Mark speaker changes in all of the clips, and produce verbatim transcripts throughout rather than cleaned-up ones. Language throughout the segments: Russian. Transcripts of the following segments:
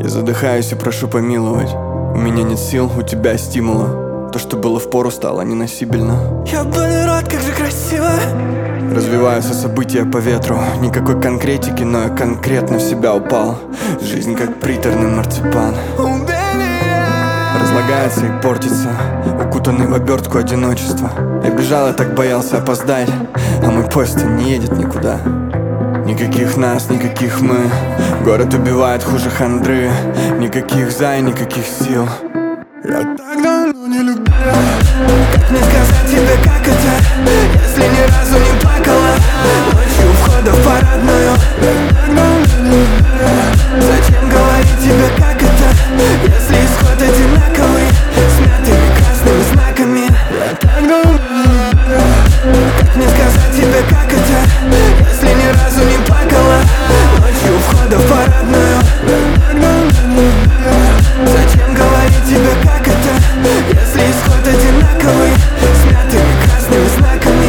Speaker 1: Я задыхаюсь и прошу помиловать. У меня нет сил, у тебя стимула. То, что было впору, стало неносибельно.
Speaker 2: Ёбаный рот, как же красиво.
Speaker 1: Развиваются события по ветру. Никакой конкретики, но я конкретно в себя упал. Жизнь как приторный марципан. Разлагается и портится, укутанный в обертку одиночества. Я бежал, я так боялся опоздать, а мой поезд не едет никуда. Никаких нас, никаких мы. Город убивает хуже хандры. Никаких за и никаких сил.
Speaker 2: Я так давно не любил. Как мне сказать тебе, как это, если ни разу не плакала ночью у входа в парадную? Я так давно не любил. Зачем говорить тебе, как это, если исход одинаковый, смятыми красными знаками? Я так давно не любил. Как мне сказать тебе, как это, если ни разу не плакала ночью у входа в парадную? Я так давно не любил. Зачем говорить тебе, как это, если исход одинаковый, смятыми красными знаками?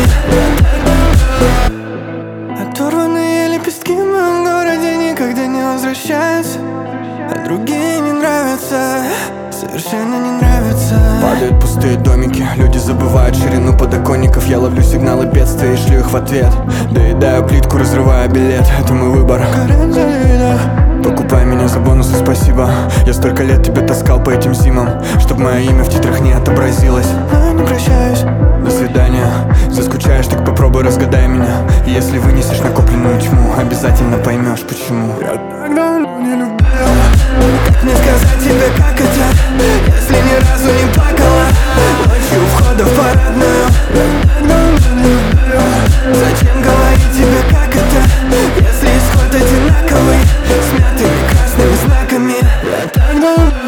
Speaker 2: Оторванные лепестки в моем городе никогда не возвращаются, а другие не нравятся, совершенно не нравятся.
Speaker 1: Падают пустые домики, люди забывают ширину подоконников. Я ловлю сигналы бедствия и шлю их в ответ. Доедаю плитку, разрываю билет, это мой выбор. Покупай меня за бонусы, спасибо. Я столько лет тебя таскал по этим зимам, чтоб мое имя в титрах не отобразилось.
Speaker 2: Но я не прощаюсь.
Speaker 1: До свидания. Заскучаешь, так попробуй разгадай меня. И если вынесешь накопленную тьму, обязательно поймешь почему.
Speaker 2: Я так давно не любил. Как мне сказать тебе, как это, если ни разу не плакала ночью у входа в парадную? Я так давно не любил. Зачем говорить тебе, как это, если исход одинаковый, смятыми красными знаками? Я так давно